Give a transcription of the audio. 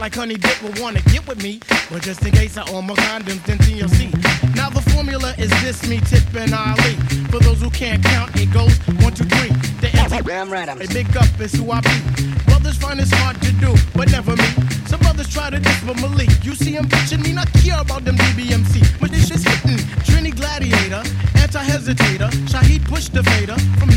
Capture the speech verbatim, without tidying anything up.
like Honey Dip will wanna get with me. But just in case I own more condoms than T L C. Now the formula is this, me, Tip, and Ali. For those who can't count, it goes one, two, three. The Ram Radams. A big up is who I be. Brothers find it's hard to do, but never me. Some brothers try to diss but Malik. You see him bitching me, not care about them D B M C. But this shit's hitting. Trini Gladiator, anti-hesitator. Shaheed push the fader. From